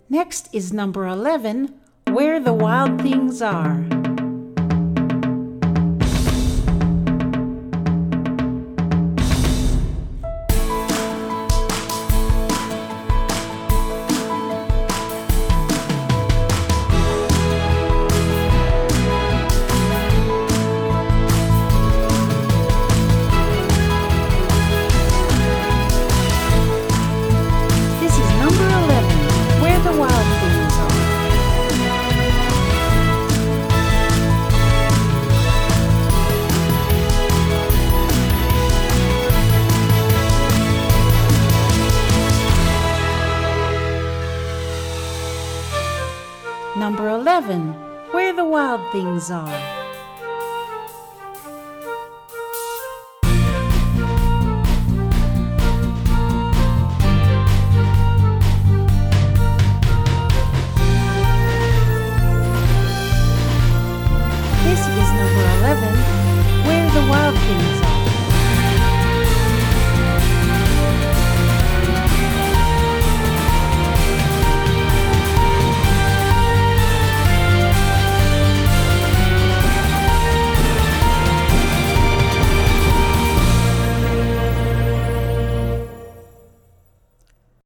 Next is number 11, Where the Wild Things Are. Number 11, Where the Wild Things Are. This is number 11, Where the Wild Things Are.